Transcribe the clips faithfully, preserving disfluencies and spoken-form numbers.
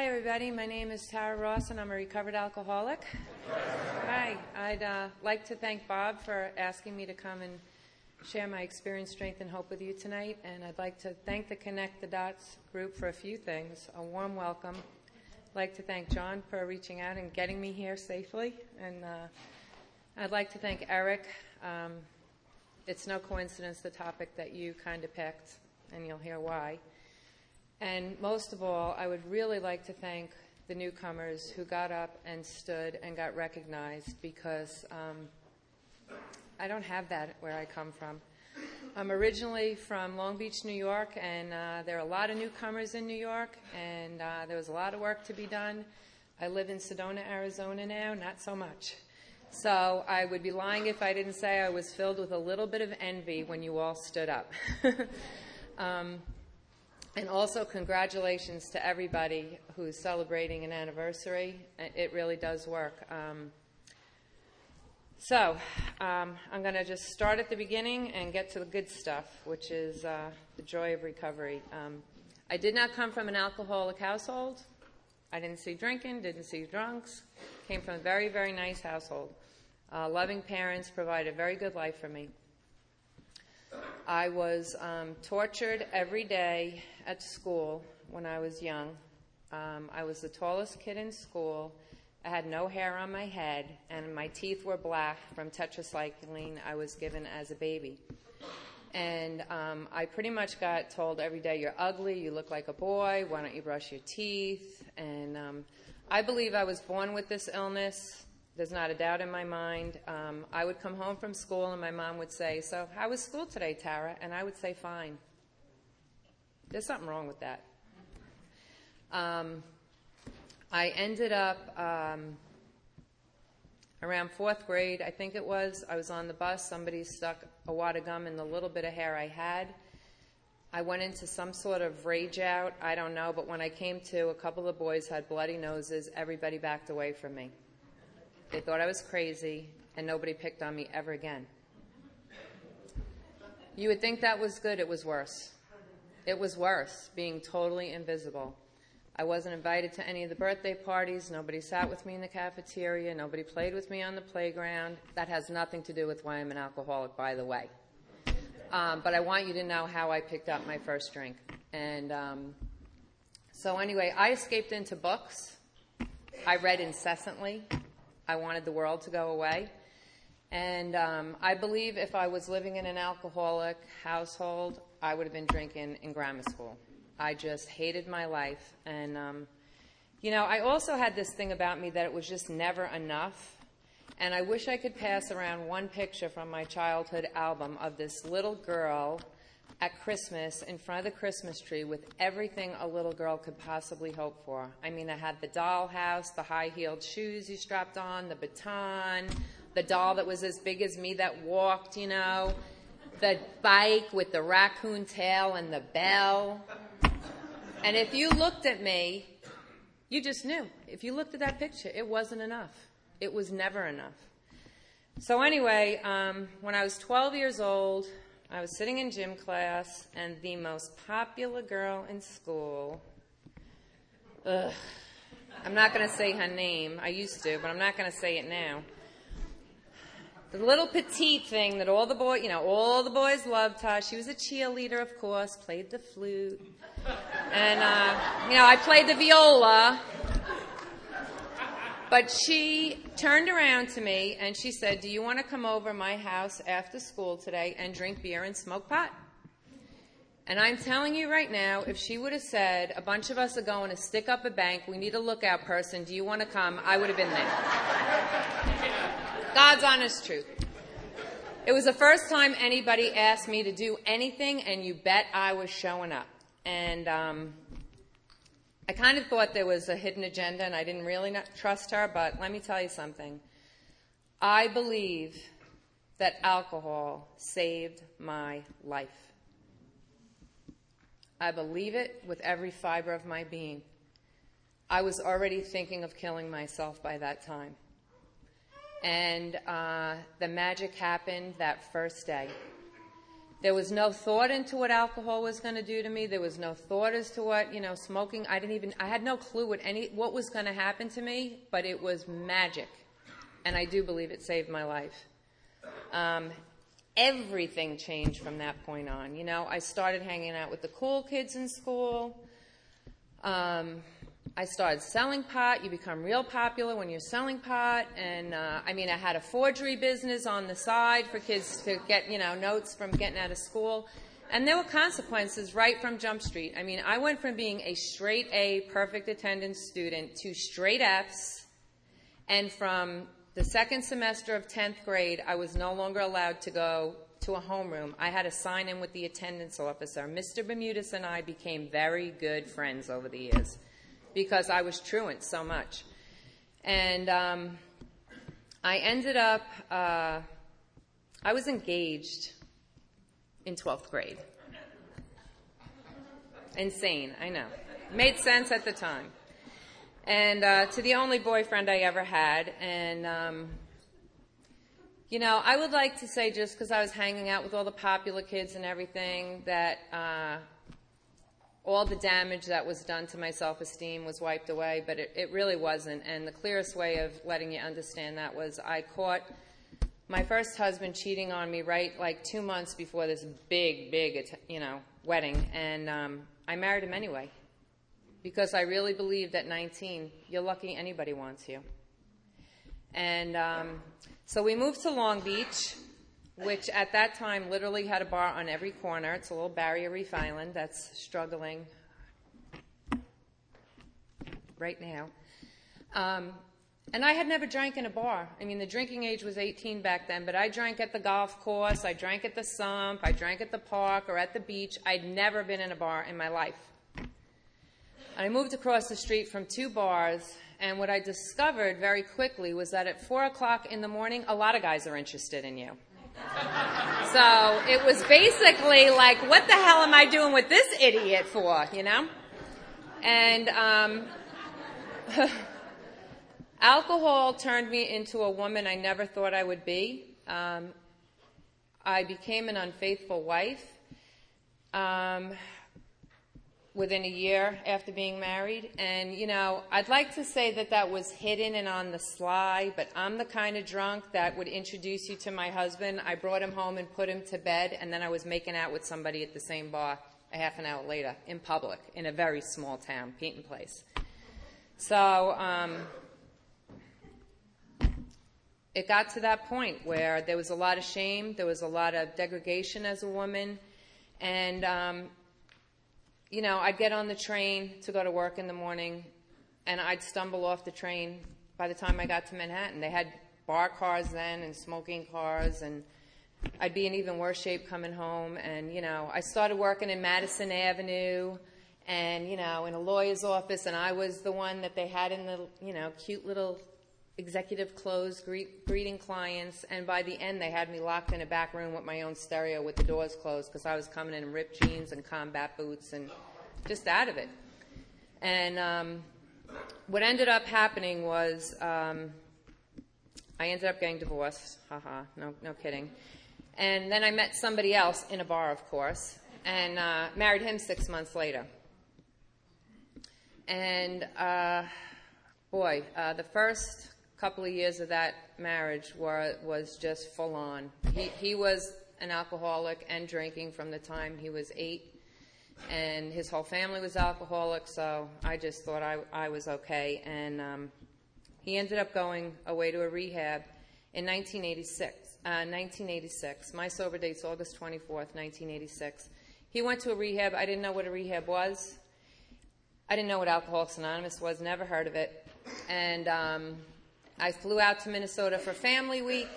Hi, everybody. My name is Tara Ross, and I'm a recovered alcoholic. Hi. I'd uh, like to thank Bob for asking me to come and share my experience, strength, and hope with you tonight. And I'd like to thank the Connect the Dots group for a few things. A warm welcome. I'd like to thank John for reaching out and getting me here safely. And uh, I'd like to thank Eric. Um, it's no coincidence the topic that you kind of picked, and you'll hear why. And most of all, I would really like to thank the newcomers who got up and stood and got recognized, because um, I don't have that where I come from. I'm originally from Long Beach, New York, and uh, there are a lot of newcomers in New York, and uh, there was a lot of work to be done. I live in Sedona, Arizona now, not so much. So I would be lying if I didn't say I was filled with a little bit of envy when you all stood up. um, And also, congratulations to everybody who's celebrating an anniversary. It really does work. Um, so, um, I'm going to just start at the beginning and get to the good stuff, which is uh, the joy of recovery. Um, I did not come from an alcoholic household. I didn't see drinking, didn't see drunks. Came from a very, very nice household. Uh, loving parents provided a very good life for me. I was um, tortured every day at school when I was young. Um, I was the tallest kid in school. I had no hair on my head, and my teeth were black from tetracycline I was given as a baby. And um, I pretty much got told every day, you're ugly, you look like a boy, why don't you brush your teeth? And um, I believe I was born with this illness. There's not a doubt in my mind. Um, I would come home from school, and my mom would say, so how was school today, Tara? And I would say, fine. There's something wrong with that. Um, I ended up um, around fourth grade, I think it was. I was on the bus. Somebody stuck a wad of gum in the little bit of hair I had. I went into some sort of rage out. I don't know. But when I came to, a couple of boys had bloody noses. Everybody backed away from me. They thought I was crazy, and nobody picked on me ever again. You would think that was good. It was worse. It was worse, being totally invisible. I wasn't invited to any of the birthday parties. Nobody sat with me in the cafeteria. Nobody played with me on the playground. That has nothing to do with why I'm an alcoholic, by the way. Um, but I want you to know how I picked up my first drink. And um, so anyway, I escaped into books. I read incessantly. I wanted the world to go away. And um, I believe if I was living in an alcoholic household, I would have been drinking in grammar school. I just hated my life. And, um, you know, I also had this thing about me that it was just never enough. And I wish I could pass around one picture from my childhood album of this little girl at Christmas in front of the Christmas tree with everything a little girl could possibly hope for. I mean, I had the dollhouse, the high-heeled shoes you strapped on, the baton, the doll that was as big as me that walked, you know, the bike with the raccoon tail and the bell. And if you looked at me, you just knew. If you looked at that picture, it wasn't enough. It was never enough. So anyway, um, when I was twelve years old, I was sitting in gym class, and the most popular girl in school, ugh, I'm not going to say her name. I used to, but I'm not going to say it now. The little petite thing that all the boys, you know, all the boys loved her. She was a cheerleader, of course, played the flute. And, uh, you know, I played the viola. But she turned around to me and she said, do you want to come over my house after school today and drink beer and smoke pot? And I'm telling you right now, if she would have said, a bunch of us are going to stick up a bank, we need a lookout person, do you want to come? I would have been there. God's honest truth. It was the first time anybody asked me to do anything, and you bet I was showing up. And um, I kind of thought there was a hidden agenda, and I didn't really not trust her, but let me tell you something. I believe that alcohol saved my life. I believe it with every fiber of my being. I was already thinking of killing myself by that time. And uh, the magic happened that first day. There was no thought into what alcohol was going to do to me. There was no thought as to what, you know, smoking. I didn't even, I had no clue what any, what was going to happen to me, but it was magic. And I do believe it saved my life. Um, everything changed from that point on. You know, I started hanging out with the cool kids in school. Um, I started selling pot. You become real popular when you're selling pot. And, uh, I mean, I had a forgery business on the side for kids to get, you know, notes from getting out of school. And there were consequences right from Jump Street. I mean, I went from being a straight A, perfect attendance student to straight Fs. And from the second semester of tenth grade, I was no longer allowed to go to a homeroom. I had to sign in with the attendance officer. Mister Bermudez and I became very good friends over the years, because I was truant so much. And um, I ended up, uh, I was engaged in twelfth grade. Insane, I know. Made sense at the time. And uh, to the only boyfriend I ever had. And, um, you know, I would like to say, just because I was hanging out with all the popular kids and everything, that uh, all the damage that was done to my self-esteem was wiped away, but it, it really wasn't. And the clearest way of letting you understand that was I caught my first husband cheating on me right like two months before this big, big, you know, wedding. And um, I married him anyway, because I really believed at nineteen, you're lucky anybody wants you. And um, so we moved to Long Beach, which at that time literally had a bar on every corner. It's a little Barrier Reef island that's struggling right now. Um, and I had never drank in a bar. I mean, the drinking age was eighteen back then, but I drank at the golf course, I drank at the sump, I drank at the park or at the beach. I'd never been in a bar in my life. I moved across the street from two bars, and what I discovered very quickly was that at four o'clock in the morning, a lot of guys are interested in you. So it was basically like, what the hell am I doing with this idiot for, you know? And um, alcohol turned me into a woman I never thought I would be. Um, I became an unfaithful wife. Um, within a year after being married. And, you know, I'd like to say that that was hidden and on the sly, but I'm the kind of drunk that would introduce you to my husband. I brought him home and put him to bed, and then I was making out with somebody at the same bar a half an hour later in public in a very small town, Peyton Place. So um, it got to that point where there was a lot of shame, there was a lot of degradation as a woman, and um, you know, I'd get on the train to go to work in the morning, and I'd stumble off the train by the time I got to Manhattan. They had bar cars then and smoking cars, and I'd be in even worse shape coming home. And, you know, I started working in Madison Avenue and, you know, in a lawyer's office, and I was the one that they had in the, you know, cute little executive clothes greet, greeting clients. And by the end, they had me locked in a back room with my own stereo with the doors closed because I was coming in in ripped jeans and combat boots and just out of it. And um, what ended up happening was um, I ended up getting divorced. Haha, no, no kidding. And then I met somebody else in a bar, of course, and uh, married him six months later. And uh, boy, uh, the first couple of years of that marriage were, was just full on. He, he was an alcoholic and drinking from the time he was eight, and his whole family was alcoholic, so I just thought I, I was okay. And um, he ended up going away to a rehab in nineteen eighty-six. Uh, nineteen eighty-six. My sober date's August twenty-fourth, nineteen eighty-six. He went to a rehab. I didn't know what a rehab was. I didn't know what Alcoholics Anonymous was, never heard of it. And um, I flew out to Minnesota for Family Week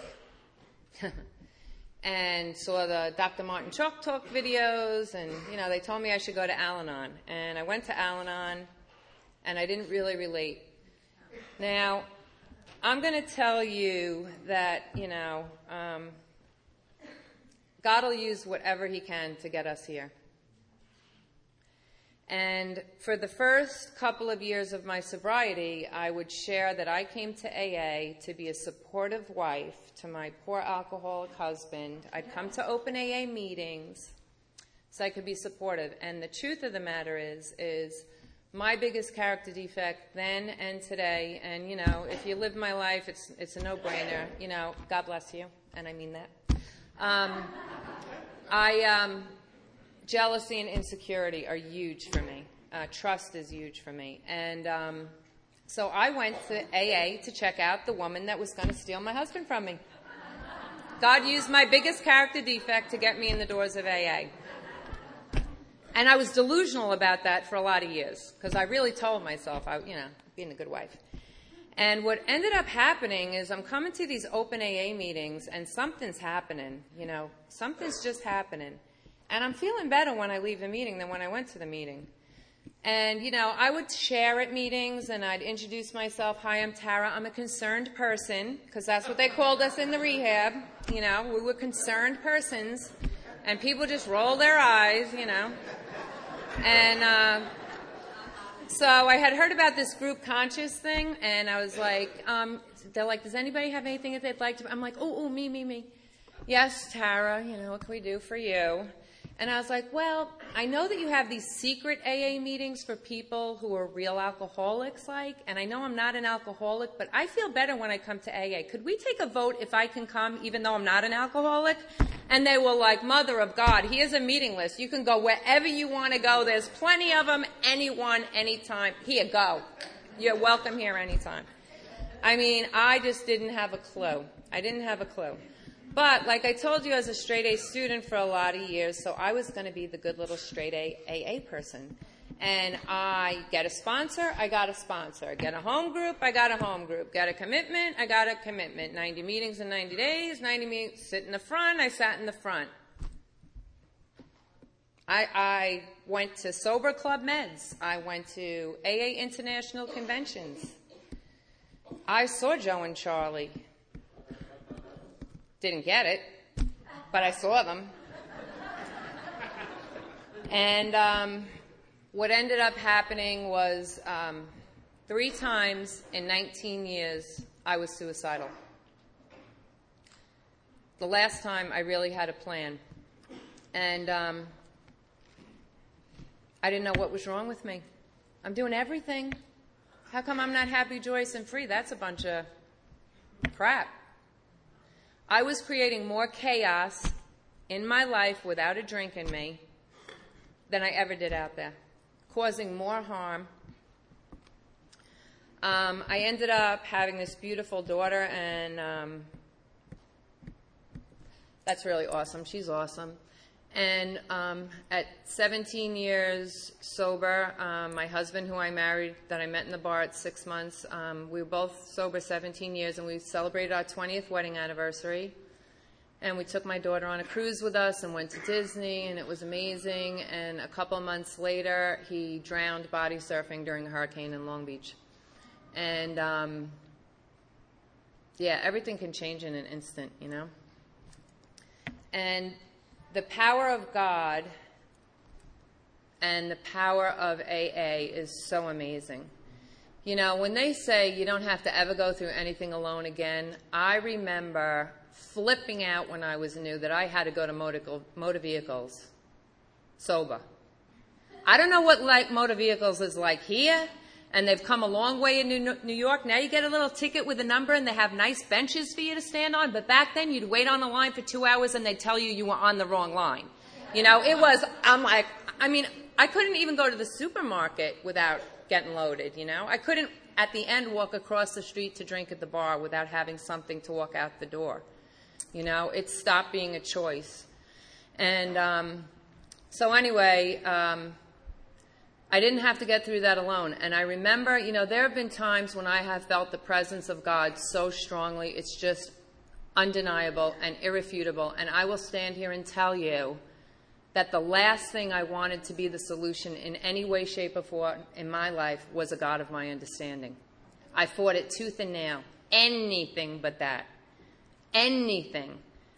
and saw the Doctor Martin Chalk Talk videos, and, you know, they told me I should go to Al-Anon. And I went to Al-Anon, and I didn't really relate. Now, I'm going to tell you that, you know, um, God will use whatever he can to get us here. And for the first couple of years of my sobriety, I would share that I came to A A to be a supportive wife to my poor alcoholic husband. I'd come to open A A meetings so I could be supportive. And the truth of the matter is, is my biggest character defect then and today, and, you know, if you live my life, it's it's a no-brainer. You know, God bless you, and I mean that. Um, I... Um, Jealousy and insecurity are huge for me. Uh, trust is huge for me. And um, so I went to A A to check out the woman that was going to steal my husband from me. God used my biggest character defect to get me in the doors of A A. And I was delusional about that for a lot of years, because I really told myself, I, you know, being a good wife. And what ended up happening is I'm coming to these open A A meetings, and something's happening. You know, something's just happening. And I'm feeling better when I leave the meeting than when I went to the meeting. And, you know, I would share at meetings, and I'd introduce myself. Hi, I'm Tara. I'm a concerned person, because that's what they called us in the rehab. You know, we were concerned persons. And people just roll their eyes, you know. And uh, so I had heard about this group conscious thing, and I was like, um, they're like, does anybody have anything that they'd like to... I'm like, oh, oh, me, me, me. Yes, Tara, you know, what can we do for you? And I was like, well, I know that you have these secret A A meetings for people who are real alcoholics, like, and I know I'm not an alcoholic, but I feel better when I come to A A. Could we take a vote if I can come, even though I'm not an alcoholic? And they were like, Mother of God, here's a meeting list. You can go wherever you want to go. There's plenty of them, anyone, anytime. Here, go. You're welcome here anytime. I mean, I just didn't have a clue. I didn't have a clue. But, like I told you, as a straight A student for a lot of years, so I was going to be the good little straight A A A person. And I get a sponsor, I got a sponsor. Get a home group, I got a home group. Get a commitment, I got a commitment. ninety meetings in ninety days, ninety meetings, sit in the front, I sat in the front. I, I went to Sober Club Meds. I went to A A International Conventions. I saw Joe and Charlie. Didn't get it, but I saw them. And um, what ended up happening was um, three times in nineteen years, I was suicidal. The last time, I really had a plan. And um, I didn't know what was wrong with me. I'm doing everything. How come I'm not happy, joyous, and free? That's a bunch of crap. I was creating more chaos in my life without a drink in me than I ever did out there, causing more harm. Um, I ended up having this beautiful daughter, and um, that's really awesome. She's awesome. And um, at seventeen years sober, um, my husband, who I married, that I met in the bar at six months, um, we were both sober seventeen years, and we celebrated our twentieth wedding anniversary. And we took my daughter on a cruise with us and went to Disney, and it was amazing. And a couple of months later, he drowned body surfing during a hurricane in Long Beach. And, um, yeah, everything can change in an instant, you know? And the power of God and the power of A A is so amazing. You know, when they say you don't have to ever go through anything alone again, I remember flipping out when I was new that I had to go to motor, motor vehicles sober. I don't know what like motor vehicles is like here, and they've come a long way in New, New York. Now you get a little ticket with a number, and they have nice benches for you to stand on. But back then, you'd wait on a line for two hours, and they'd tell you you were on the wrong line. You know, it was, I'm like, I mean, I couldn't even go to the supermarket without getting loaded, you know. I couldn't, at the end, walk across the street to drink at the bar without having something to walk out the door. You know, it stopped being a choice. And um, so anyway, um, I didn't have to get through that alone. And I remember, you know, there have been times when I have felt the presence of God so strongly, it's just undeniable and irrefutable. And I will stand here and tell you that the last thing I wanted to be the solution in any way, shape, or form in my life was a God of my understanding. I fought it tooth and nail. Anything but that. Anything.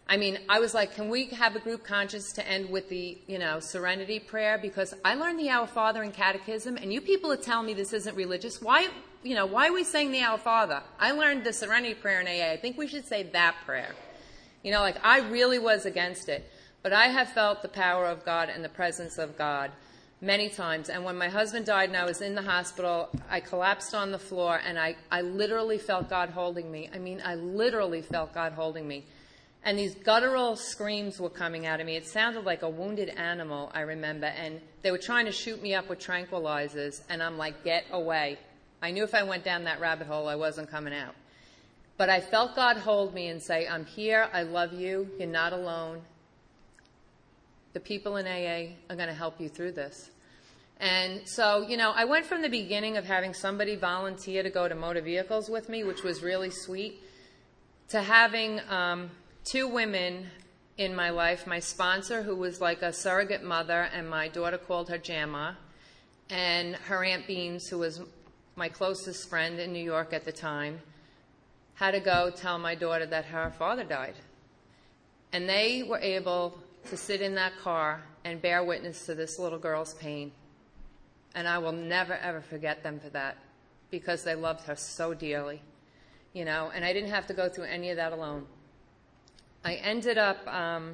I mean, I was like, can we have a group conscience to end with the, you know, serenity prayer? Because I learned the Our Father in Catechism, and you people are telling me this isn't religious. Why, you know, why are we saying the Our Father? I learned the serenity prayer in A A. I think we should say that prayer. You know, like, I really was against it. But I have felt the power of God and the presence of God many times. And when my husband died and I was in the hospital, I collapsed on the floor, and I, I literally felt God holding me. I mean, I literally felt God holding me. And these guttural screams were coming out of me. It sounded like a wounded animal, I remember. And they were trying to shoot me up with tranquilizers. And I'm like, get away. I knew if I went down that rabbit hole, I wasn't coming out. But I felt God hold me and say, I'm here. I love you. You're not alone. The people in A A are going to help you through this. And so, you know, I went from the beginning of having somebody volunteer to go to motor vehicles with me, which was really sweet, to having... Um, two women in my life, my sponsor, who was like a surrogate mother, and my daughter called her Jamma, and her Aunt Beans, who was my closest friend in New York at the time, had to go tell my daughter that her father died. And they were able to sit in that car and bear witness to this little girl's pain. And I will never, ever forget them for that, because they loved her so dearly, you know, and I didn't have to go through any of that alone. I ended up, um,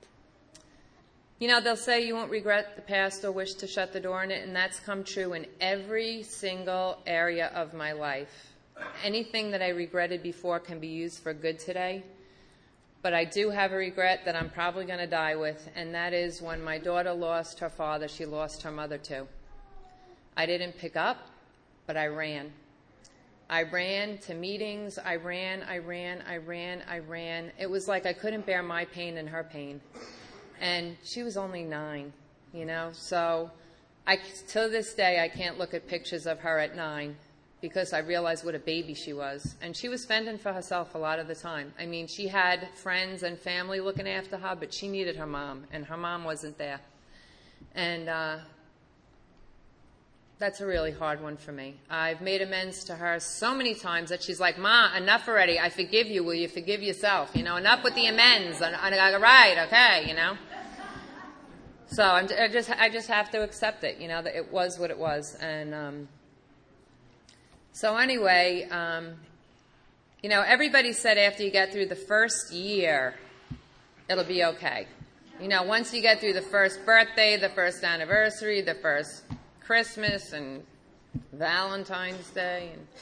you know, they'll say you won't regret the past or wish to shut the door on it, and that's come true in every single area of my life. Anything that I regretted before can be used for good today, but I do have a regret that I'm probably going to die with, and that is when my daughter lost her father, she lost her mother too. I didn't pick up, but I ran. I ran to meetings, I ran, I ran, I ran, I ran. It was like I couldn't bear my pain and her pain. And she was only nine, you know. So I, to this day, I can't look at pictures of her at nine because I realized what a baby she was. And she was fending for herself a lot of the time. I mean, she had friends and family looking after her, but she needed her mom, and her mom wasn't there. And uh, that's a really hard one for me. I've made amends to her so many times that she's like, Ma, enough already. I forgive you. Will you forgive yourself? You know, enough with the amends. And I go, right, okay, you know. So I'm, I just I just have to accept it, you know, that it was what it was. And um, so anyway, um, you know, everybody said after you get through the first year, it'll be okay. You know, once you get through the first birthday, the first anniversary, the first Christmas and Valentine's Day. And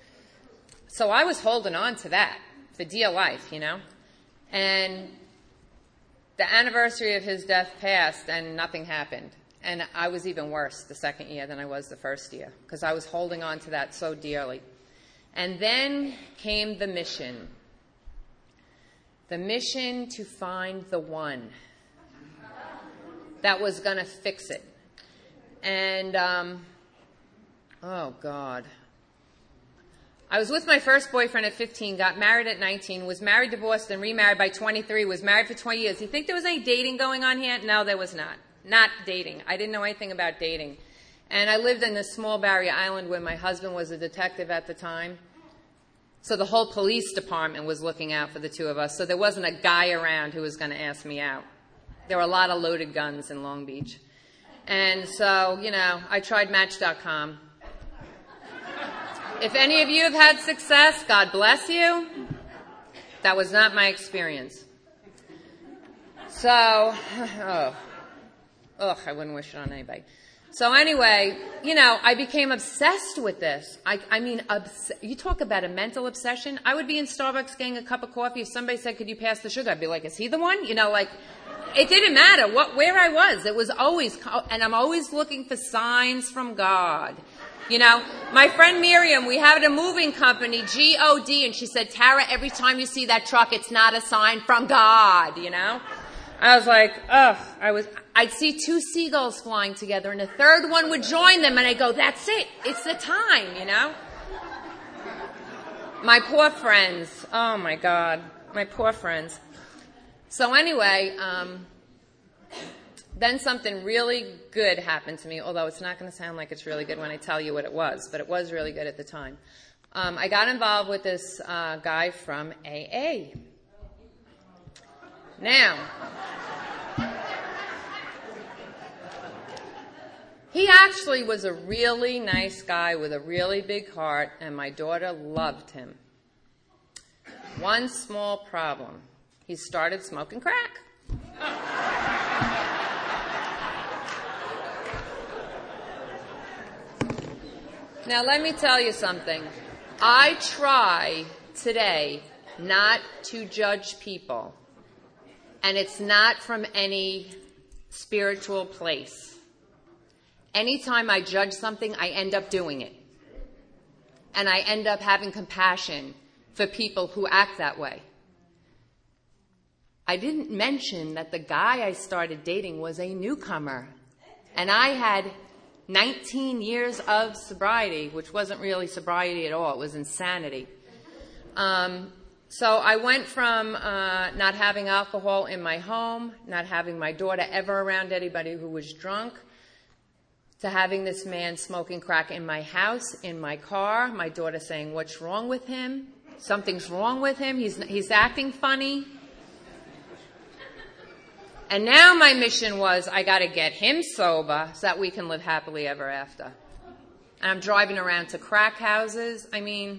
so I was holding on to that for dear life, you know. And the anniversary of his death passed and nothing happened. And I was even worse the second year than I was the first year because I was holding on to that so dearly. And then came the mission. The mission to find the one that was going to fix it. And, um, oh, God. I was with my first boyfriend at fifteen, got married at nineteen, was married, divorced, and remarried by twenty-three, was married for twenty years. You think there was any dating going on here? No, there was not. Not dating. I didn't know anything about dating. And I lived in this small barrier island where my husband was a detective at the time. So the whole police department was looking out for the two of us. So there wasn't a guy around who was going to ask me out. There were a lot of loaded guns in Long Beach. And so, you know, I tried Match dot com. If any of you have had success, God bless you. That was not my experience. So, oh, ugh, I wouldn't wish it on anybody. So anyway, you know, I became obsessed with this. I, I mean, obs- you talk about a mental obsession. I would be in Starbucks getting a cup of coffee. If somebody said, could you pass the sugar? I'd be like, is he the one? You know, like, it didn't matter what where I was. It was always, and I'm always looking for signs from God. You know, my friend Miriam, we had a moving company, G O D, and she said, Tara, every time you see that truck, it's not a sign from God, you know? I was like, ugh, I was, I'd see two seagulls flying together, and a third one would join them, and I'd go, that's it, it's the time, you know? My poor friends, oh my God, my poor friends. So anyway, um, then something really good happened to me, although it's not going to sound like it's really good when I tell you what it was, but it was really good at the time. Um, I got involved with this uh, guy from A A. Now, he actually was a really nice guy with a really big heart, and my daughter loved him. One small problem. He started smoking crack. Now, let me tell you something. I try today not to judge people, and it's not from any spiritual place. Anytime I judge something, I end up doing it. And I end up having compassion for people who act that way. I didn't mention that the guy I started dating was a newcomer. And I had nineteen years of sobriety, which wasn't really sobriety at all. It was insanity. Um, so I went from uh, not having alcohol in my home, not having my daughter ever around anybody who was drunk, to having this man smoking crack in my house, in my car, my daughter saying, "What's wrong with him? Something's wrong with him. He's, he's acting funny." And now my mission was, I got to get him sober so that we can live happily ever after. And I'm driving around to crack houses. I mean,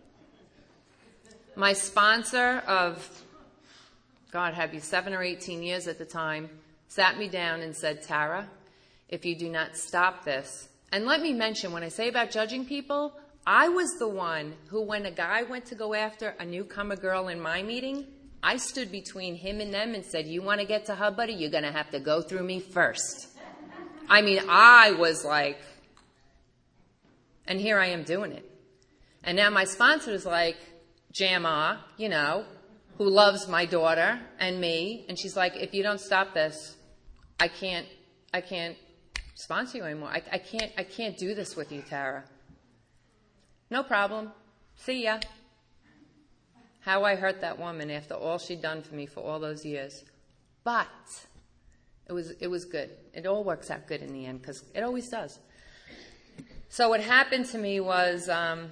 my sponsor of, God have you, seven or eighteen years at the time, sat me down and said, "Tara, if you do not stop this," and let me mention, when I say about judging people, I was the one who, when a guy went to go after a newcomer girl in my meeting, I stood between him and them and said, "You want to get to her, buddy? You're going to have to go through me first." I mean, I was like, and here I am doing it. And now my sponsor is like, Jama, you know, who loves my daughter and me, and she's like, "If you don't stop this, I can't, I can't sponsor you anymore. I, I can't, I can't do this with you, Tara." No problem. See ya. How I hurt that woman after all she'd done for me for all those years. But it was, it was good. It all works out good in the end, because it always does. So what happened to me was, um,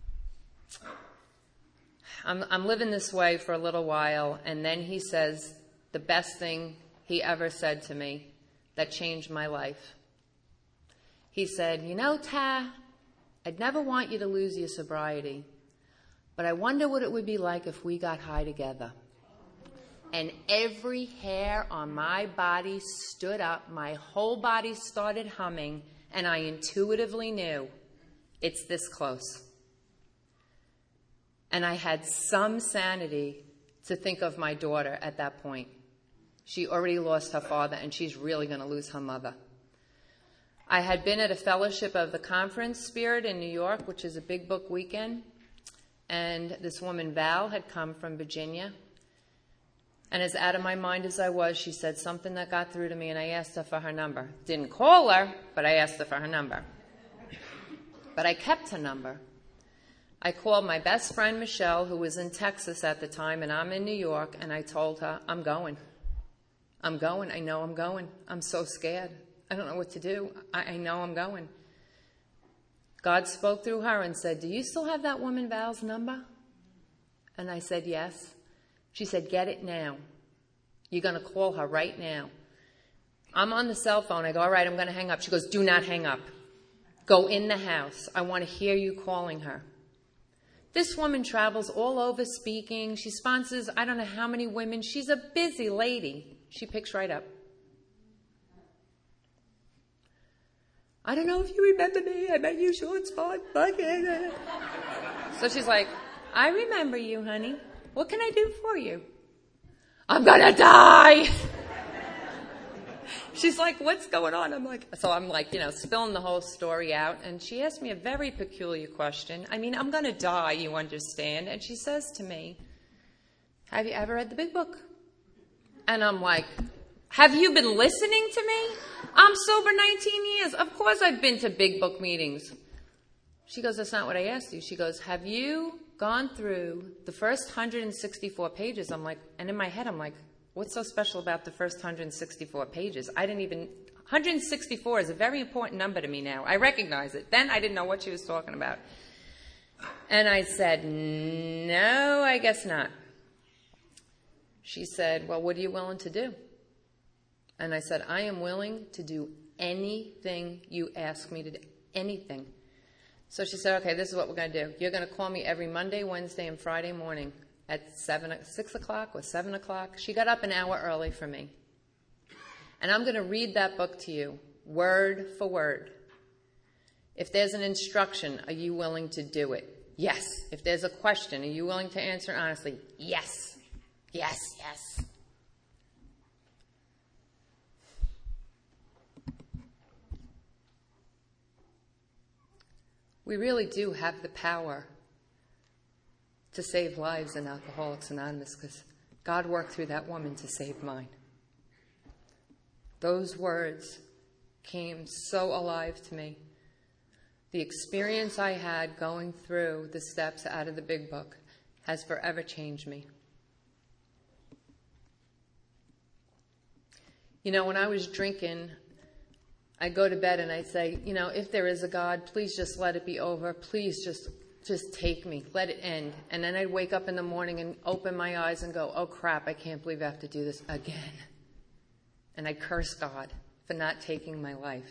I'm, I'm living this way for a little while, and then he says the best thing he ever said to me that changed my life. He said, "You know, Ta, I'd never want you to lose your sobriety, but I wonder what it would be like if we got high together." And every hair on my body stood up, my whole body started humming, and I intuitively knew it's this close. And I had some sanity to think of my daughter at that point. She already lost her father, and she's really going to lose her mother. I had been at a fellowship of the Conference Spirit in New York, which is a big book weekend. And this woman, Val, had come from Virginia. And as out of my mind as I was, she said something that got through to me, and I asked her for her number. Didn't call her, but I asked her for her number. But I kept her number. I called my best friend, Michelle, who was in Texas at the time, and I'm in New York, and I told her, "I'm going. I'm going. I know I'm going. I'm so scared. I don't know what to do. I, I know I'm going." God spoke through her and said, "Do you still have that woman Val's number?" And I said, "Yes." She said, "Get it now. You're going to call her right now." I'm on the cell phone. I go, "All right, I'm going to hang up." She goes, "Do not hang up. Go in the house. I want to hear you calling her." This woman travels all over speaking. She sponsors I don't know how many women. She's a busy lady. She picks right up. "I don't know if you remember me. I met you short spot. So she's like, "I remember you, honey. What can I do for you?" "I'm going to die." She's like, "What's going on?" I'm like, so I'm like, you know, spilling the whole story out. And she asked me a very peculiar question. I mean, I'm going to die, you understand. And she says to me, "Have you ever read the Big Book?" And I'm like, "Have you been listening to me? I'm sober nineteen years. Of course I've been to Big Book meetings." She goes, "That's not what I asked you." She goes, "Have you gone through the first one hundred sixty-four pages?" I'm like, and in my head I'm like, what's so special about the first one hundred sixty-four pages? I didn't even, one hundred sixty-four is a very important number to me now. I recognize it. Then I didn't know what she was talking about. And I said, "No, I guess not." She said, well, what are you willing to do? And I said, I am willing to do anything you ask me to do, anything. So she said, okay, this is what we're going to do. You're going to call me every Monday, Wednesday, and Friday morning at seven, six o'clock or seven o'clock. She got up an hour early for me. And I'm going to read that book to you, word for word. If there's an instruction, are you willing to do it? Yes. If there's a question, are you willing to answer honestly? Yes. Yes, yes. We really do have the power to save lives in Alcoholics Anonymous because God worked through that woman to save mine. Those words came so alive to me. The experience I had going through the steps out of the Big Book has forever changed me. You know, when I was drinking, I'd go to bed and I'd say, you know, if there is a God, please just let it be over. Please just, just take me. Let it end. And then I'd wake up in the morning and open my eyes and go, oh, crap, I can't believe I have to do this again. And I'd curse God for not taking my life.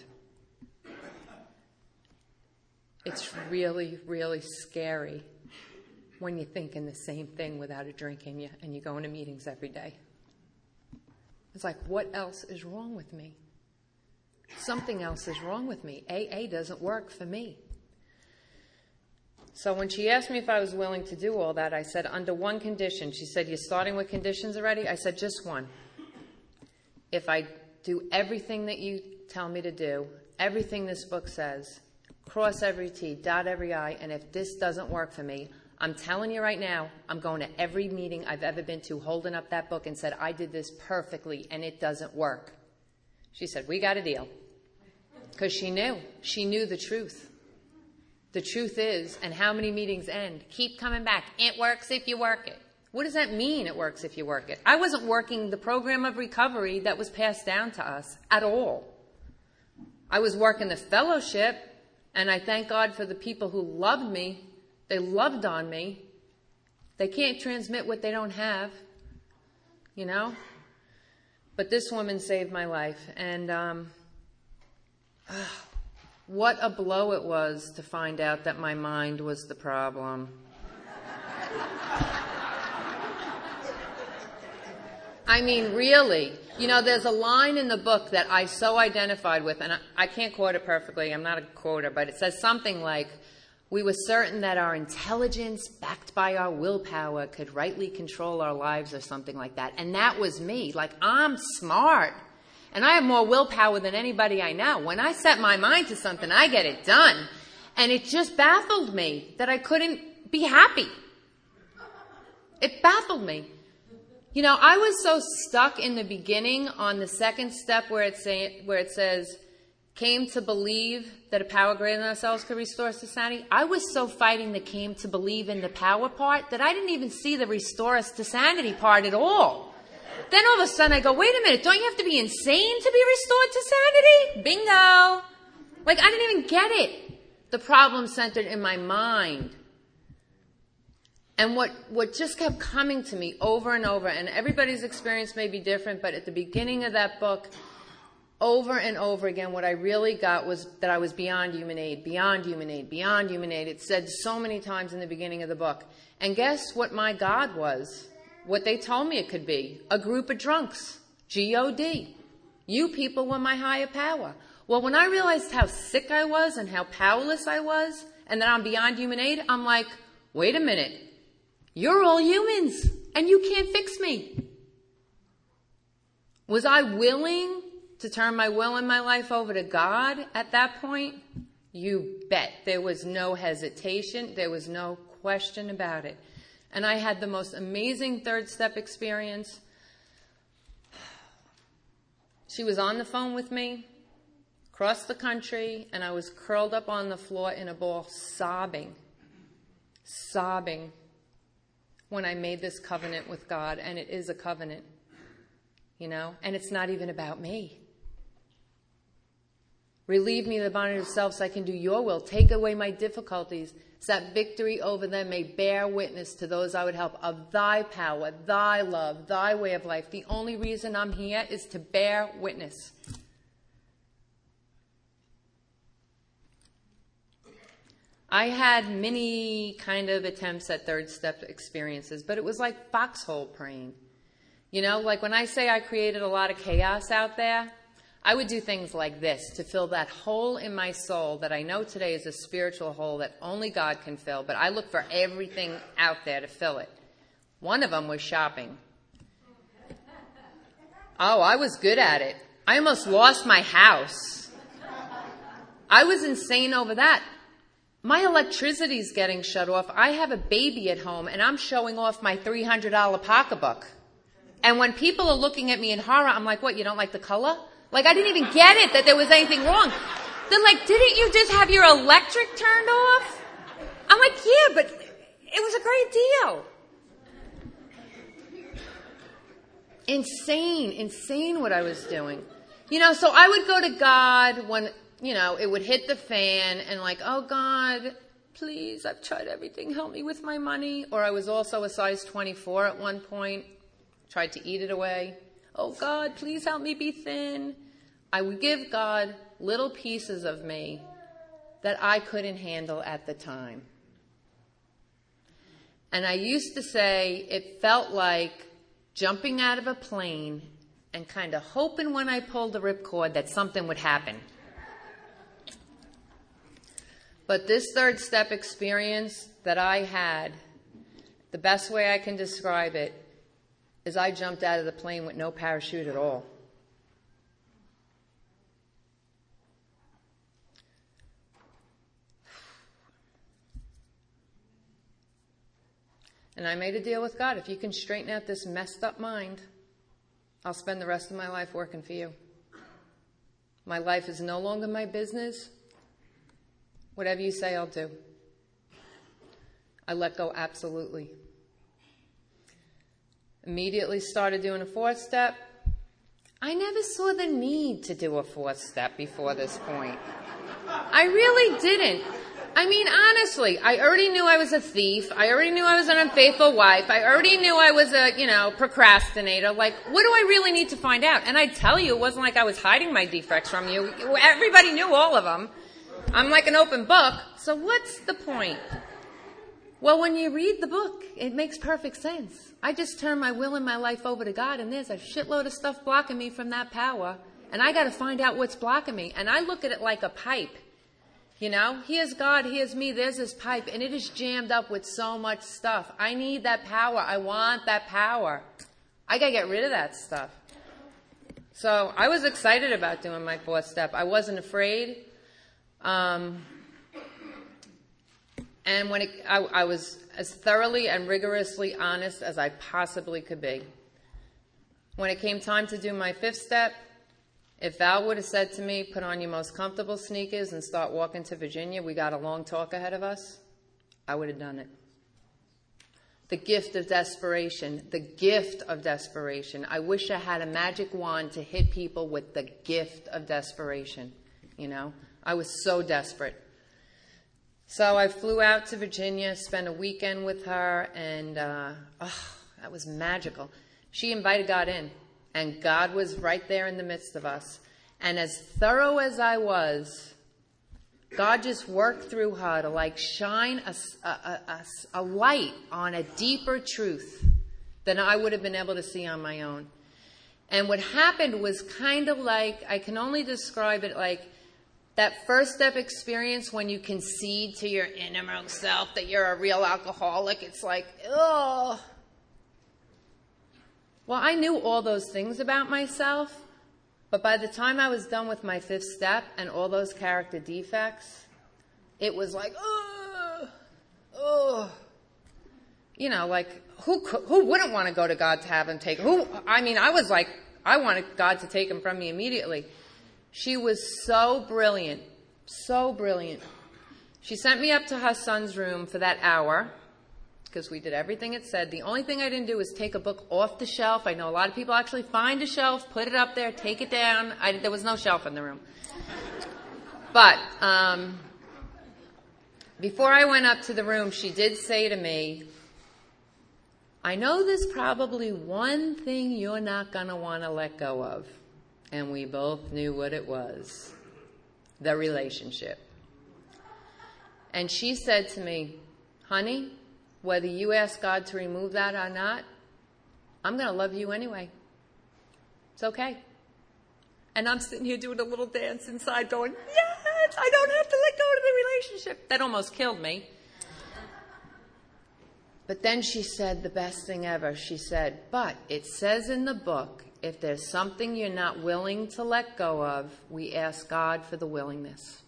It's really, really scary when you're thinking the same thing without a drink in you and you go into meetings every day. It's like, what else is wrong with me? Something else is wrong with me. A A doesn't work for me. So when she asked me if I was willing to do all that, I said, under one condition. She said, you're starting with conditions already? I said, just one. If I do everything that you tell me to do, everything this book says, cross every T, dot every I, and if this doesn't work for me, I'm telling you right now, I'm going to every meeting I've ever been to holding up that book and said, I did this perfectly and it doesn't work. She said, we got a deal. Because she knew. She knew the truth. The truth is, and how many meetings end? Keep coming back. It works if you work it. What does that mean, it works if you work it? I wasn't working the program of recovery that was passed down to us at all. I was working the fellowship, and I thank God for the people who loved me. They loved on me. They can't transmit what they don't have, you know? But this woman saved my life, and um, oh, what a blow it was to find out that my mind was the problem. I mean, really. You know, there's a line in the book that I so identified with, and I, I can't quote it perfectly. I'm not a quoter, but it says something like, we were certain that our intelligence, backed by our willpower, could rightly control our lives or something like that. And that was me. Like, I'm smart. And I have more willpower than anybody I know. When I set my mind to something, I get it done. And it just baffled me that I couldn't be happy. It baffled me. You know, I was so stuck in the beginning on the second step where it, say, where it says, came to believe that a power greater than ourselves could restore us to sanity. I was so fighting the came to believe in the power part that I didn't even see the restore us to sanity part at all. Then all of a sudden I go, wait a minute, don't you have to be insane to be restored to sanity? Bingo. Like, I didn't even get it. The problem centered in my mind. And what, what just kept coming to me over and over, and everybody's experience may be different, but at the beginning of that book, over and over again, what I really got was that I was beyond human aid, beyond human aid, beyond human aid. It said so many times in the beginning of the book. And guess what my God was? What they told me it could be. A group of drunks. G O D. You people were my higher power. Well, when I realized how sick I was and how powerless I was, and that I'm beyond human aid, I'm like, wait a minute. You're all humans, and you can't fix me. Was I willing to turn my will and my life over to God at that point? You bet. There was no hesitation. There was no question about it. And I had the most amazing third step experience. She was on the phone with me, across the country, and I was curled up on the floor in a ball, sobbing, sobbing when I made this covenant with God. And it is a covenant, you know, and it's not even about me. Relieve me of the bondage of self so I can do your will. Take away my difficulties, so that victory over them may bear witness to those I would help of thy power, thy love, thy way of life. The only reason I'm here is to bear witness. I had many kind of attempts at third step experiences, but it was like foxhole praying. You know, like when I say I created a lot of chaos out there, I would do things like this to fill that hole in my soul that I know today is a spiritual hole that only God can fill, but I look for everything out there to fill it. One of them was shopping. Oh, I was good at it. I almost lost my house. I was insane over that. My electricity's getting shut off. I have a baby at home, and I'm showing off my three hundred dollars pocketbook. And when people are looking at me in horror, I'm like, what, you don't like the color? Like, I didn't even get it that there was anything wrong. They're like, didn't you just have your electric turned off? I'm like, yeah, but it was a great deal. Insane, insane what I was doing. You know, so I would go to God when, you know, it would hit the fan and like, oh, God, please, I've tried everything. Help me with my money. Or I was also a size twenty-four at one point. Tried to eat it away. Oh, God, please help me be thin. I would give God little pieces of me that I couldn't handle at the time. And I used to say it felt like jumping out of a plane and kind of hoping when I pulled the ripcord that something would happen. But this third step experience that I had, the best way I can describe it is I jumped out of the plane with no parachute at all. And I made a deal with God. If you can straighten out this messed up mind, I'll spend the rest of my life working for you. My life is no longer my business. Whatever you say, I'll do. I let go absolutely. Immediately started doing a fourth step. I never saw the need to do a fourth step before this point. I really didn't. I mean, honestly, I already knew I was a thief. I already knew I was an unfaithful wife. I already knew I was a, you know, procrastinator. Like, what do I really need to find out? And I tell you, it wasn't like I was hiding my defects from you. Everybody knew all of them. I'm like an open book. So what's the point? Well, when you read the book, it makes perfect sense. I just turn my will and my life over to God, and there's a shitload of stuff blocking me from that power, and I got to find out what's blocking me. And I look at it like a pipe. You know, here's God, here's me, there's this pipe, and it is jammed up with so much stuff. I need that power. I want that power. I got to get rid of that stuff. So I was excited about doing my fourth step. I wasn't afraid. Um... And when it, I, I was as thoroughly and rigorously honest as I possibly could be. When it came time to do my fifth step, if Val would have said to me, put on your most comfortable sneakers and start walking to Virginia, we got a long talk ahead of us, I would have done it. The gift of desperation, the gift of desperation. I wish I had a magic wand to hit people with the gift of desperation, you know. I was so desperate. So I flew out to Virginia, spent a weekend with her, and uh, oh, that was magical. She invited God in, and God was right there in the midst of us. And as thorough as I was, God just worked through her to like shine a, a, a, a light on a deeper truth than I would have been able to see on my own. And what happened was kind of like, I can only describe it like, that first step experience when you concede to your innermost self that you're a real alcoholic, it's like, ugh. Well, I knew all those things about myself, but by the time I was done with my fifth step and all those character defects, it was like, ugh, ugh. You know, like, who who wouldn't want to go to God to have him take, who, I mean, I was like, I wanted God to take him from me immediately. She was so brilliant, so brilliant. She sent me up to her son's room for that hour because we did everything it said. The only thing I didn't do was take a book off the shelf. I know a lot of people actually find a shelf, put it up there, take it down. I, there was no shelf in the room. But um, before I went up to the room, she did say to me, I know there's probably one thing you're not going to want to let go of. And we both knew what it was, the relationship. And she said to me, honey, whether you ask God to remove that or not, I'm going to love you anyway. It's okay. And I'm sitting here doing a little dance inside going, yes, I don't have to let go of the relationship. That almost killed me. But then she said the best thing ever. She said, but it says in the book, if there's something you're not willing to let go of, we ask God for the willingness.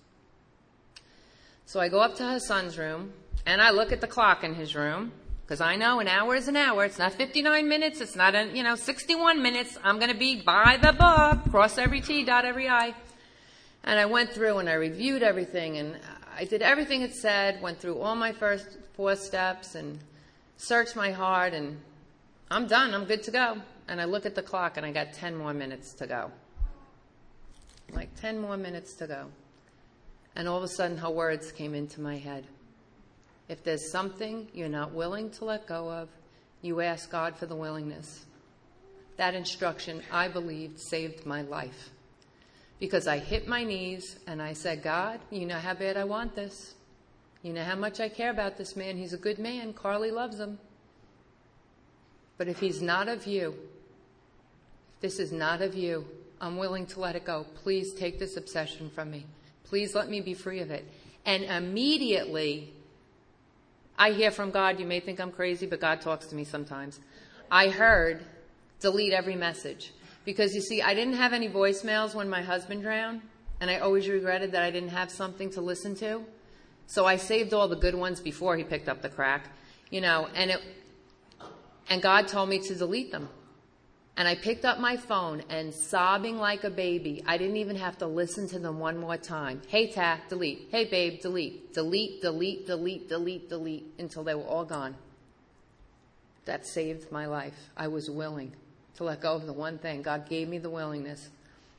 So I go up to her son's room, and I look at the clock in his room, because I know an hour is an hour. It's not fifty-nine minutes. It's not, a, you know, sixty-one minutes. I'm going to be by the book, cross every T, dot every I. And I went through and I reviewed everything, and I did everything it said, went through all my first four steps, and searched my heart, and I'm done. I'm good to go. And I look at the clock, and I got ten more minutes to go. Like ten more minutes to go. And all of a sudden, her words came into my head. If there's something you're not willing to let go of, you ask God for the willingness. That instruction, I believed, saved my life. Because I hit my knees and I said, God, you know how bad I want this. You know how much I care about this man. He's a good man. Carly loves him. But if he's not of you, if this is not of you, I'm willing to let it go. Please take this obsession from me. Please let me be free of it. And immediately, I hear from God. You may think I'm crazy, but God talks to me sometimes. I heard, delete every message. Because, you see, I didn't have any voicemails when my husband drowned, and I always regretted that I didn't have something to listen to. So I saved all the good ones before he picked up the crack, you know, and it, and God told me to delete them. And I picked up my phone, and sobbing like a baby, I didn't even have to listen to them one more time. Hey, Ta, delete. Hey, babe, delete. Delete, delete, delete, delete, delete, until they were all gone. That saved my life. I was willing to let go of the one thing. God gave me the willingness.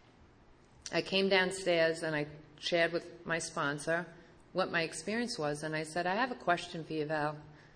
I came downstairs, and I shared with my sponsor what my experience was, and I said, I have a question for you, Val.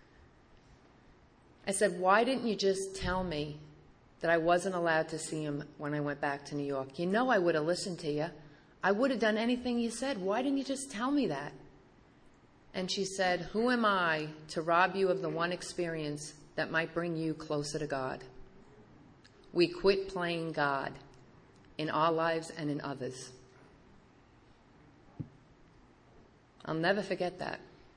I said, why didn't you just tell me that I wasn't allowed to see him when I went back to New York? You know I would have listened to you. I would have done anything you said. Why didn't you just tell me that? And she said, who am I to rob you of the one experience that might bring you closer to God? We quit playing God in our lives and in others. I'll never forget that.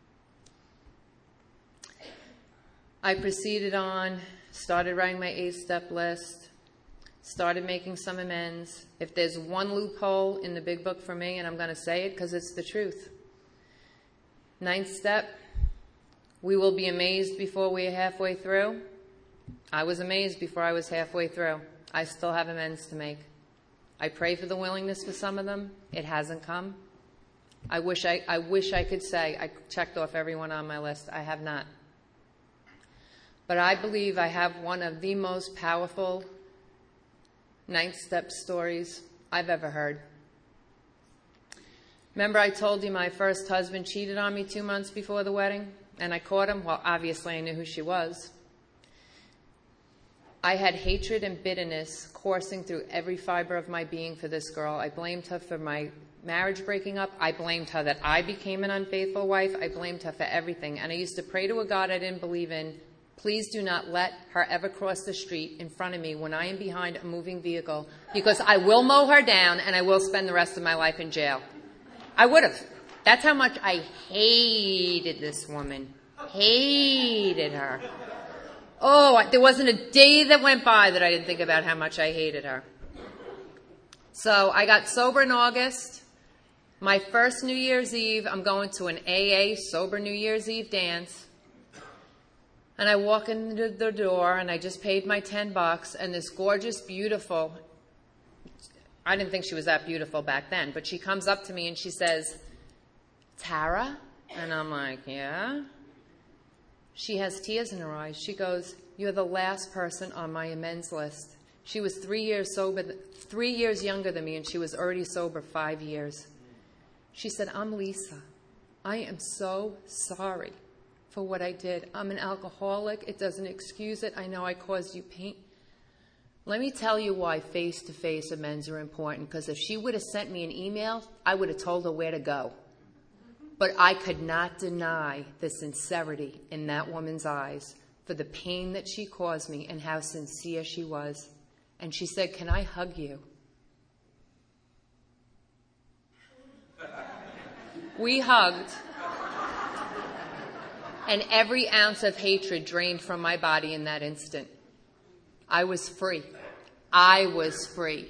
I proceeded on, started writing my eight-step list, started making some amends. If there's one loophole in the big book for me, and I'm going to say it because it's the truth. Ninth step, we will be amazed before we are halfway through. I was amazed before I was halfway through. I still have amends to make. I pray for the willingness for some of them. It hasn't come. I wish I, I wish I could say I checked off everyone on my list. I have not. But I believe I have one of the most powerful ninth step stories I've ever heard. Remember I told you my first husband cheated on me two months before the wedding? And I caught him? Well, obviously I knew who she was. I had hatred and bitterness coursing through every fiber of my being for this girl. I blamed her for my marriage breaking up. I blamed her that I became an unfaithful wife. I blamed her for everything. And I used to pray to a God I didn't believe in, please do not let her ever cross the street in front of me when I am behind a moving vehicle, because I will mow her down and I will spend the rest of my life in jail. I would have. That's how much I hated this woman. Hated her. Oh, there wasn't a day that went by that I didn't think about how much I hated her. So I got sober in August. My first New Year's Eve, I'm going to an A A sober New Year's Eve dance. And I walk in the door, and I just paid my ten bucks, and this gorgeous, beautiful, I didn't think she was that beautiful back then, but she comes up to me and she says, Tara? And I'm like, yeah? She has tears in her eyes. She goes, you're the last person on my amends list. She was three years sober, three years younger than me, and she was already sober five years. She said, I'm Lisa. I am so sorry for what I did. I'm an alcoholic. It doesn't excuse it. I know I caused you pain. Let me tell you why face-to-face amends are important, because if she would have sent me an email, I would have told her where to go. But I could not deny the sincerity in that woman's eyes for the pain that she caused me and how sincere she was. And she said, can I hug you? We hugged. And every ounce of hatred drained from my body in that instant. I was free. I was free.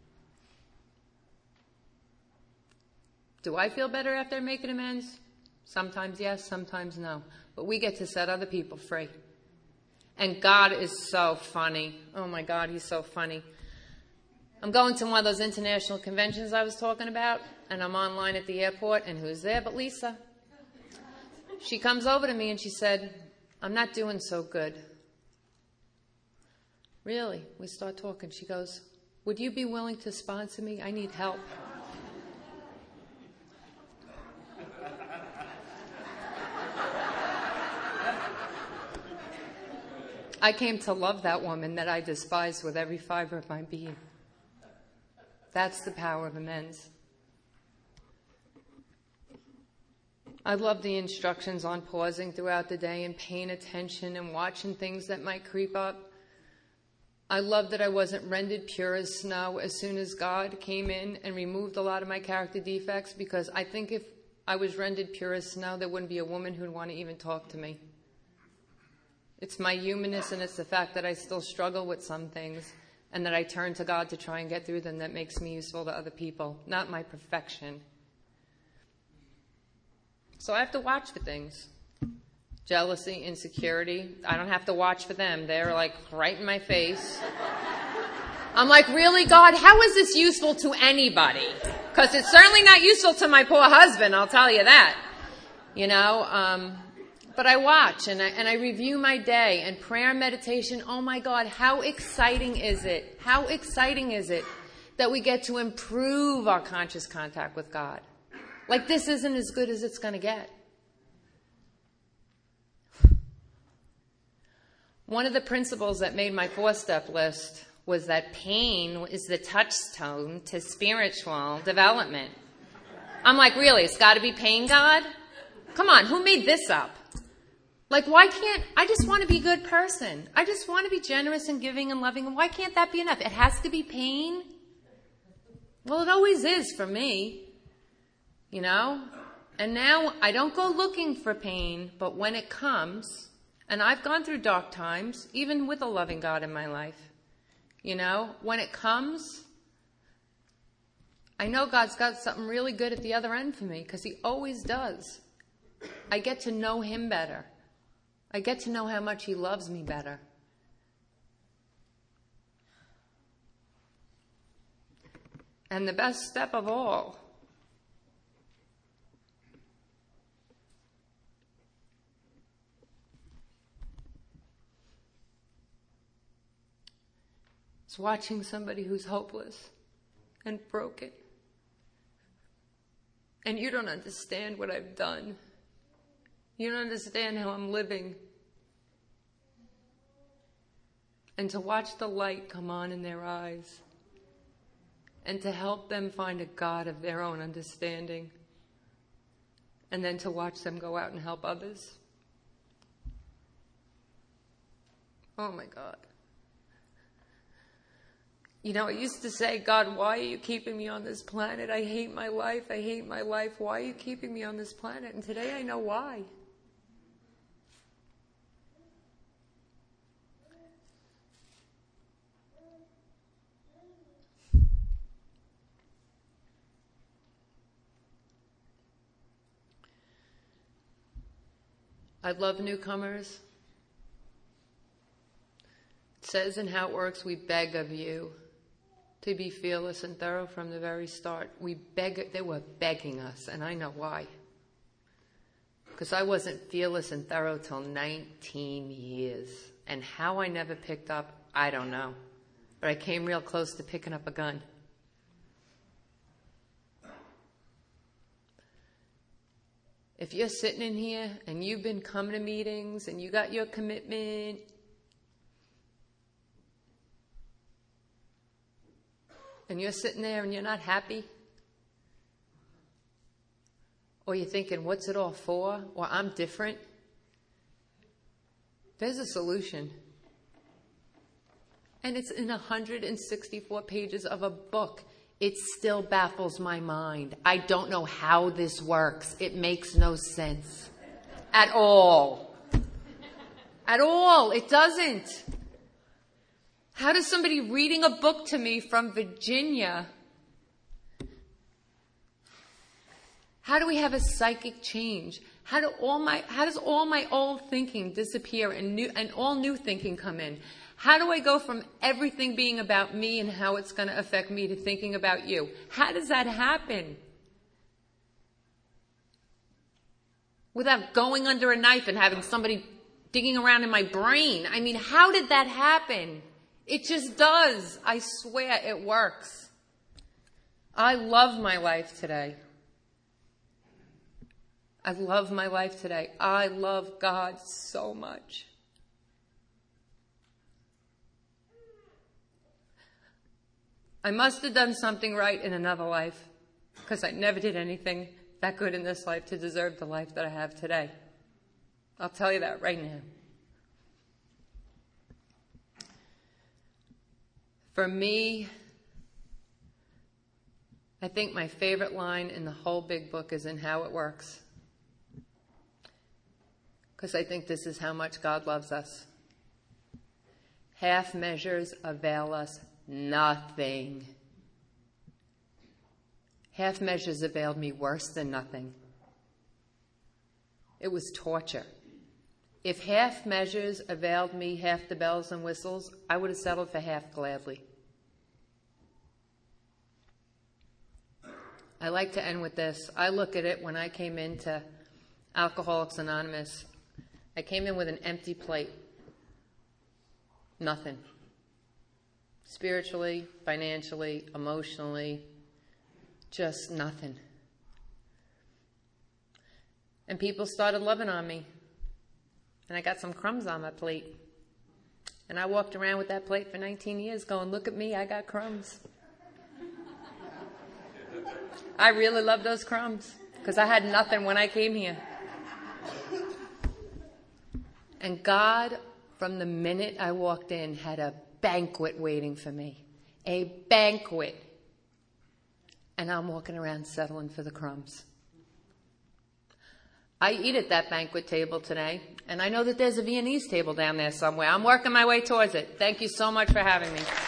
Do I feel better after making amends? Sometimes yes, sometimes no. But we get to set other people free. And God is so funny. Oh my God, he's so funny. I'm going to one of those international conventions I was talking about, and I'm online at the airport, and who's there but Lisa? She comes over to me and she said, I'm not doing so good. Really? We start talking. She goes, would you be willing to sponsor me? I need help. I came to love that woman that I despised with every fiber of my being. That's the power of amends. I love the instructions on pausing throughout the day and paying attention and watching things that might creep up. I love that I wasn't rendered pure as snow as soon as God came in and removed a lot of my character defects, because I think if I was rendered pure as snow, there wouldn't be a woman who'd want to even talk to me. It's my humanness, and it's the fact that I still struggle with some things and that I turn to God to try and get through them that makes me useful to other people, not my perfection. So I have to watch for things. Jealousy, insecurity. I don't have to watch for them. They're like right in my face. I'm like, really, God? How is this useful to anybody? Because it's certainly not useful to my poor husband, I'll tell you that. You know, um, but I watch and I, and I review my day, and prayer and meditation. Oh my God, how exciting is it? How exciting is it that we get to improve our conscious contact with God? Like, this isn't as good as it's going to get. One of the principles that made my four-step list was that pain is the touchstone to spiritual development. I'm like, really? It's got to be pain, God? Come on, who made this up? Like, why can't, I just want to be a good person. I just want to be generous and giving and loving. And why can't that be enough? It has to be pain? Well, it always is for me, you know? And now I don't go looking for pain, but when it comes, and I've gone through dark times, even with a loving God in my life, you know? When it comes, I know God's got something really good at the other end for me, because he always does. I get to know him better. I get to know how much he loves me better. And the best step of all is watching somebody who's hopeless and broken. And you don't understand what I've done. You don't understand how I'm living. And to watch the light come on in their eyes. And to help them find a God of their own understanding. And then to watch them go out and help others. Oh my God. You know, I used to say, God, why are you keeping me on this planet? I hate my life. I hate my life. Why are you keeping me on this planet? And today I know why. I love newcomers. It says in How It Works, we beg of you to be fearless and thorough from the very start. We beg, they were begging us, and I know why. Because I wasn't fearless and thorough till nineteen years. And how I never picked up, I don't know. But I came real close to picking up a gun. If you're sitting in here and you've been coming to meetings and you got your commitment, and you're sitting there and you're not happy, or you're thinking, what's it all for? Or I'm different. There's a solution. And it's in one hundred sixty-four pages of a book. It still baffles my mind. I don't know how this works. It makes no sense. At all. At all. It doesn't. How does somebody reading a book to me from Virginia, how do we have a psychic change? How do all my, how does all my old thinking disappear and new, and all new thinking come in? How do I go from everything being about me and how it's going to affect me to thinking about you? How does that happen? Without going under a knife and having somebody digging around in my brain. I mean, how did that happen? It just does. I swear it works. I love my life today. I love my life today. I love God so much. I must have done something right in another life, because I never did anything that good in this life to deserve the life that I have today. I'll tell you that right now. For me, I think my favorite line in the whole big book is in How It Works. Because I think this is how much God loves us. Half measures avail us nothing. Half measures availed me worse than nothing. It was torture. If half measures availed me half the bells and whistles, I would have settled for half gladly. I like to end with this. I look at it when I came into Alcoholics Anonymous. I came in with an empty plate. Nothing. Spiritually, financially, emotionally, just nothing. And people started loving on me. And I got some crumbs on my plate. And I walked around with that plate for nineteen years going, look at me, I got crumbs. I really love those crumbs because I had nothing when I came here. And God, from the minute I walked in, had a banquet waiting for me. A banquet. And I'm walking around settling for the crumbs. I eat at that banquet table today, and I know that there's a Viennese table down there somewhere. I'm working my way towards it. Thank you so much for having me.